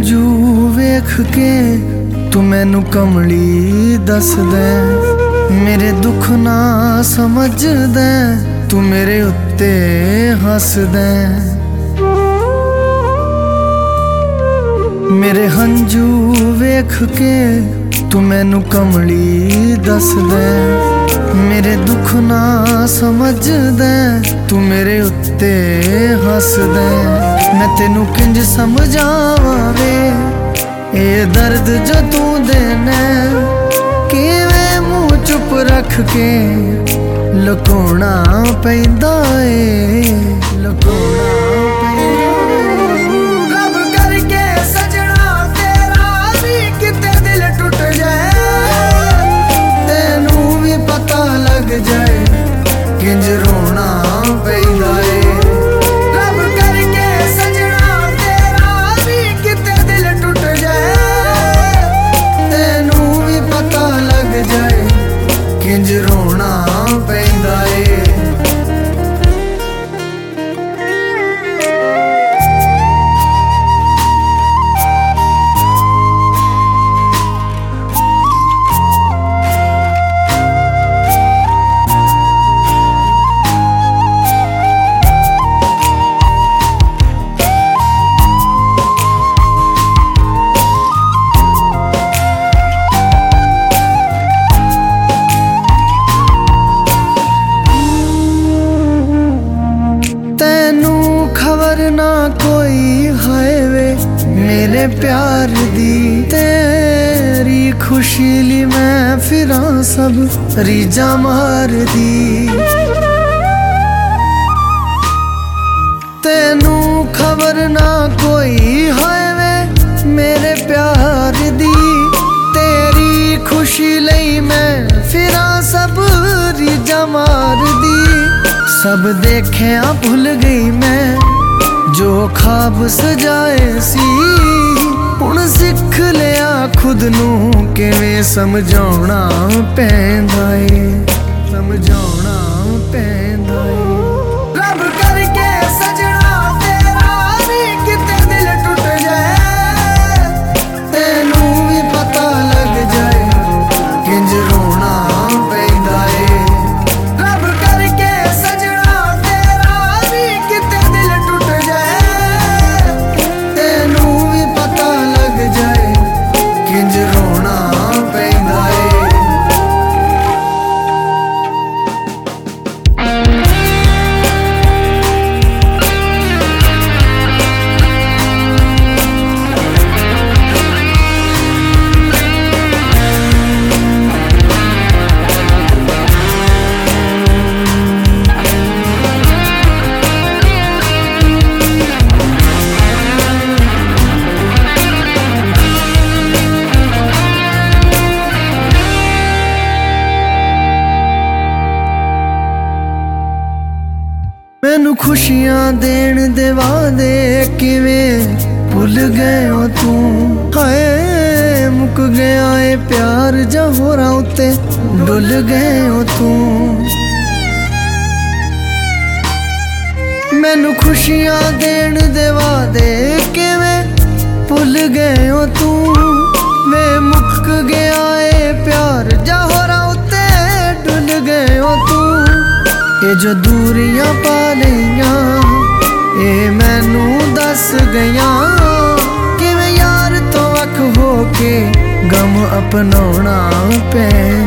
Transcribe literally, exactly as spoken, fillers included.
हंजू वेख के तू मैनू कमली दस दे, मेरे दुख ना समझ दे, तू मेरे उत्ते हस दे। मेरे हंजू वेख के तू मैनू कमली दस दे, मेरे दुख ना समझ दे, तू मेरे उत्ते हस दे। मैं तेनू किंज समझावां वे ये दर्द जो तू देना, किवें मुँह चुप रख के लुकाउणा पैंदा ए, लुकाउणा पैंदा। रब करके सजना तेरा भी किते दिल टुट जाए, तेनू भी पता लग जाए किंज रोना पैंदा ए। रब करके सजना तेरा भी किते दिल टुट जाए, तेनू भी पता लग जाए किंज रोना पैंदा ए। ना कोई है वे मेरे प्यार दी, तेरी खुशी ली मैं फिरा सब रीजा मार दी। तेनू खबर ना कोई है वे मेरे प्यार दी, तेरी खुशी लई मैं फिरा सब रीजा मार दी। सब देखिया भुल गई मैं जो ख्वाब सजाए सी, हुण सिख लिया खुद नू किवें समझाउणा पैंदा ए, समझाउणा पैंदा ए। रब करके सजना तेरा भी किते दिल टुट जाए, तेनू भी पता लग जाए किंज रोना पैंदा ए। रब करके सजना तेरा भी किते दिल टुट जाए, तेनू भी पता लग जाए किंज रोना पैंदा ए। मैनू खुशियां देण दे वादे किवें भुल गए हो तू, हाय मुक गया ए प्यार जा होरां उत्ते डुल गए हो तू। मैनू खुशियां देण दे वादे किवें भुल गए हो तू, वे मुक गया ए प्यार जा होरां उत्ते डुल गए हो तू। ये जो दूरियां पा लियां ये मैनू दस गया, किवें यार तो वख हो के गम अपनाउणा पैंदा।